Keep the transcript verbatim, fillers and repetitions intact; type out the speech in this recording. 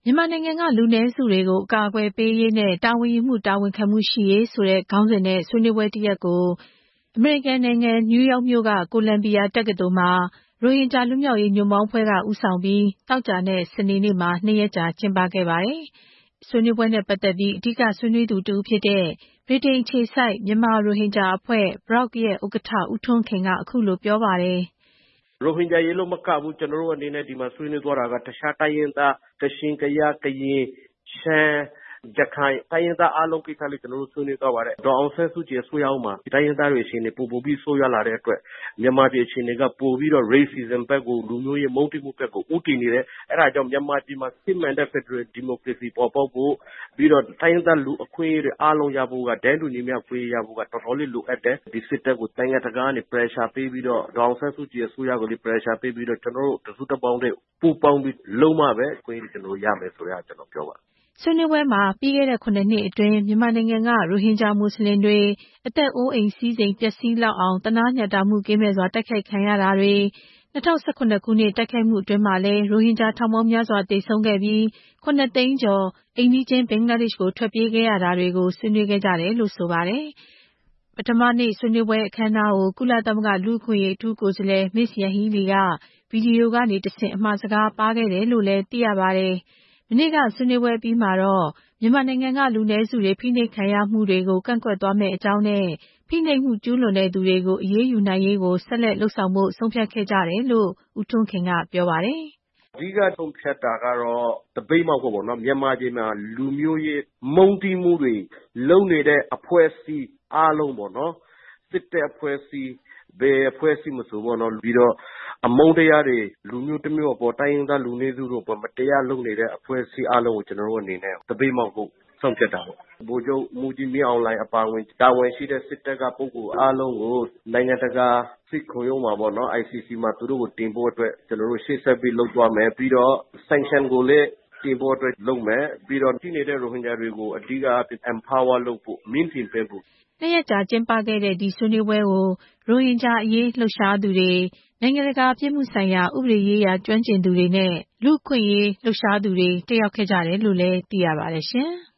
မြန်မာနိုင်ငံကလူနည်းစုတွေကိုအကာအကွယ်ပေးရေးနဲ့တာဝန်ယူမှုတာဝန်ခံမှုရှိရေးဆိုတဲ့ခေါင်းစဉ်နဲ့ဆွေးနွေးပွဲတစ်ရပ်ကိုအမေရိကန်နိုင်ငံနယူးယောက်မြို့ကကိုလံဘီယာတက္ကသိုလ်မှာရိုဟင်ဂျာလူမျိုးရေးညွန့်ပေါင်းအဖွဲ့ကဦးဆောင်ပြီးသောကြာနဲ့စနေနေ့မှာနှစ်ရက်ကြာကျင်းပခဲ့ပါတယ်။ဆွေးနွေးပွဲနဲ့ပတ်သက်ပြီးအဓိကဆွေးနွေးသူတစ်ဦးဖြစ်တဲ့ဗြိတိန်အခြေစိုက်မြန်မာရိုဟင်ဂျာအဖွဲ့ ဘရော့ခ် ရဲ့ဥက္ကဋ္ဌဦးထွန်းခင်ကအခုလိုပြောပါတယ်။ရိုဟင်ဂျာရေးလို့မကဘူးကျွန်တော်တို့အနေနဲ့ဒီမှာဆွေးနွေးသွားတာကတခြားတိုင်းရင်းသားကချင်ကယားကရင်ရှမ်းရခိုင်တိုင်းရင်းသားအားလုံးကိစ္စလေးကျွန်တော်တို့ဆွေးနွေးသွားပါတယ်ဒေါ်အောင်ဆန်းစုကြည်အစိုးရအောက်မှာတိုင်းရင်းသားတွေအခြေအနေပိုပိုပြီးဆိုးရွားလာတဲ့အတွက်မြန်မာပြည်အခြေအနေကပိုပြီးတော့ racism ဘက်ကိုလူမျိုးရေးမုန်းတီးမှုဘက်ကိုဦးတည်နေတယ်အဲဒါကြောင့်မြန်မာပြည်မှာစစ်မှန်တဲ့ Federal Democracy ပေါ်ပေါက်ဖို့ပြီးတော့တိုင်းရင်းသားလူအခွင့်အရေးတွေအားလုံးရဖို့ကတန်းတူညီမျှခွင့်ရဖို့ကတော်တော်လေးလိုအပ်တယ်ဒီစစ်တပ်ကိုတိုင်းရတကားကနေ pressure ပေးပြီးတော့ဒေါ်အောင်ဆန်းစုကြည်အစိုးရကိုလည်း pressure ပေးပြီးတော့ကျွန်တော်တို့တစုတပေါင်းတည်းပူးပေါင်းပြီးလုံးဝပဲခွင့်ရကျွန်တော်ရမယ်ဆိုရကျွန်တော်ပြောပါဆွေးနွေးပွဲမှာပြီးခဲ့တဲ့ခုနှစ်နှစ်အတွင်းမြန်မာနိုင်ငံကရိုဟင်ဂျာမွတ်စလင်တွေအသက်အိုးအိမ်စည်းစိမ်ပျက်စီးလောက်အောင်သနားညှတာမှုကင်းမဲ့စွာတိုက်ခိုက်ခံရတာတွေ၂၀၁၇ခုနှစ်တိုက်ခိုက်မှုအတွင်းမှာလည်းရိုဟင်ဂျာထောင်ပေါင်းများစွာသေဆုံးခဲ့ပြီးခုနှစ်သိန်းကျော်အိမ်နီးချင်းဘင်္ဂလားဒေ့ရှ်ကိုထွက်ပြေးခဲ့ရတာတွေကိုဆွေးနွေးခဲ့ကြတယ်လို့ဆိုပါတယ်။ပထမနေ့ဆွေးနွေးပွဲအခမ်းအနားကိုကုလသမဂ္ဂလူ့အခွင့်အရေးအထူးကိုယ်စားလှယ်မစ္စယန်ဟီးလီကဗီဒီယိုကနေတဆင့်အမှာစကားပါးခဲ့တယ်လို့လည်းသိရပါတယ်။မနေ့ကဆွေးနွေးပွဲပြီးမှာတော့မြန်မာနိုင်ငံကလူနည်းစုတွေဖိနှိပ်ခံရမှုတွေကိုကန့်ကွက်သွားမယ့်အကြောင်းနဲ့ဖိနှိပ်မှုကျူးလွန်တဲ့သူတွေကိုအရေးယူနိုင်ရေးကိုဆက်လက်လှုပ်ဆောင်ဖို့ဆုံးဖြတ်ခဲ့ကြတယ်လို့ဦးထွန်းခင်ကပြောပါတယ်။အဓိကဆုံးဖြတ်တာကတော့တပိတ်မောက်ဖို့ပေါ့နော်မြန်မာပြည်မှာလူမျိုးရေးမုန်းတီးမှုတွေလုပ်နေတဲ့အဖွဲ့အစည်းအားလုံးပေါ့နော်စစ်တဲ့အဖွဲ့အစည်းဘယ်အဖွဲ့အစည်းမဆိုပေါ့နော်ပြီးတော့အမုန်းတရားတွေလူမျိုးတစ်မျိုးအပေါ်တိုင်းရင်းသားလူနည်းစုတို့ပေါ်မတရားလုပ်နေတဲ့အဖွဲ့အစည်းအားလုံးကိုကျွန်တော်တို့အနေနဲ့တပိတ်မောက်ဖို့ဆုံးဖြတ်တာပေါ့ဗိုလ်ချုပ်မူကြီးမင်းအောင်လှိုင်အပါအဝင်တာဝန်ရှိတဲ့စစ်တပ်ကပုဂ္ဂိုလ်အားလုံးကိုနိုင်ငံတကာစစ်ခုံရုံးမှာပေါ့နော် I C C မှာသူတို့ကိုတင်ဖို့အတွက်ကျွန်တော်တို့ရှေ့ဆက်ပြီးလုပ်သွားမယ်ပြီးတော့ sanction ကိုလည်းတင်ဖို့အတွက်လုပ်မယ်ပြီးတော့ရှိနေတဲ့ရိုဟင်ဂျာတွေကိုအဓိက empower လုပ်ဖို့မြင့်တင်ပေးဖို့နှစ်ရက်ကြာကျင်းပခဲ့တဲ့ဒီဆွေးနွေးပွဲကိုရိုဟင်ဂျာအရေးလှုပ်ရှားသူတွေနိုင်ငံတကာပြစ်မှုဆိုင်ရာဥပဒေရေးရာကျွမ်းကျင်သူတွေနဲ့လူ့အခွင့်အရေးလှုပ်ရှားသူတွေတက်ရောက်ခဲ့ကြတယ်လို့လည်းသိရပါတယ်ရှင်။